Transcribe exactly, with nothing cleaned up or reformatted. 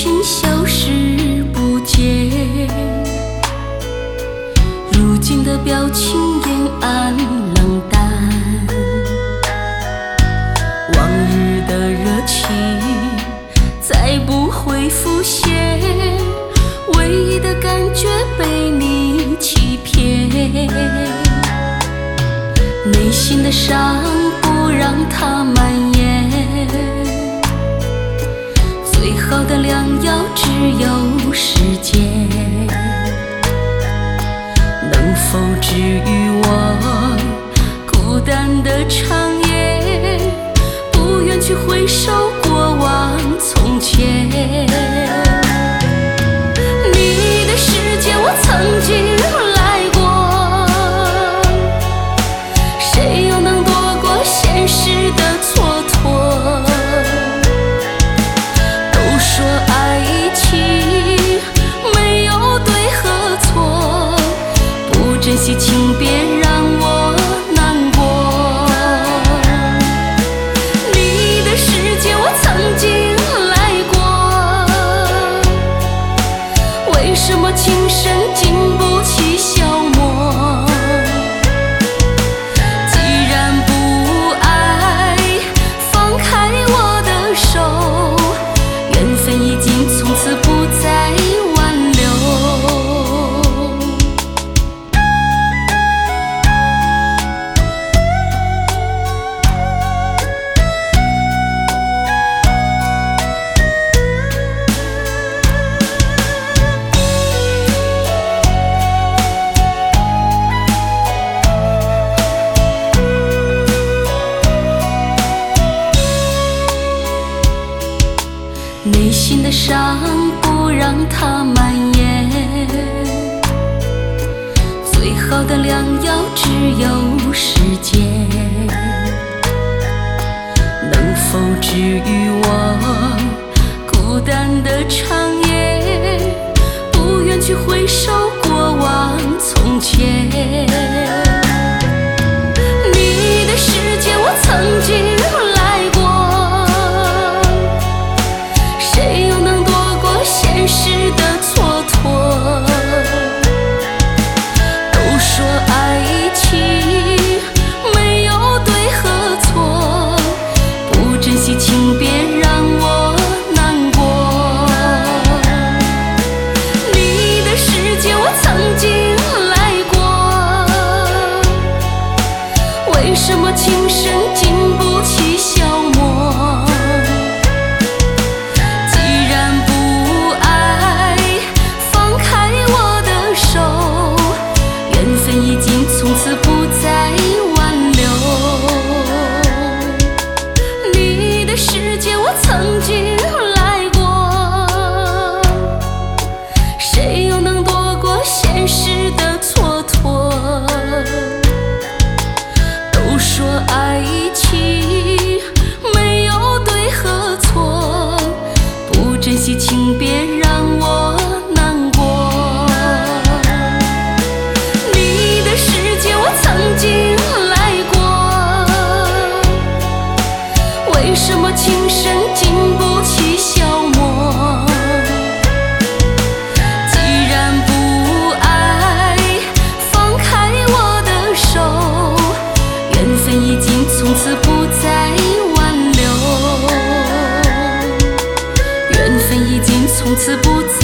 情消失不见，如今的表情阴暗冷淡，往日的热情再不会浮现，唯一的感觉被你欺骗，内心的伤不让它蔓延，最好的良药只有时间，能否治愈我孤单的长夜，不愿去回首过往从前。你的世界我曾经来过，谁又能躲过现实的蹉跎？都说爱情没有对和错，不珍惜请别让我难过。你的世界我曾经来过，为什么情深经不起消磨？既然不爱，放开我的手，缘分已经从此不再挽留。内心的伤不让它蔓延，最好的良药只有时间，能否治愈我孤单的长夜，不愿去回首过往从前。你的世界我曾经来过，谁又能躲过现实的蹉跎？都说爱情没有对和错，不珍惜请别让我难过。你的世界我曾经来过，为什么情深经不起消磨？既然不爱，放开我的手，缘分已经从此不再挽留。你的世界我曾经来过，谁又能躲过现实的蹉跎？都说爱情没有对和错，不珍惜请别让我难过。你的世界我曾经来过，为什么情深经不起消磨？既然不爱，放开我的手，缘分已经从此不再挽留，缘分已经从此不再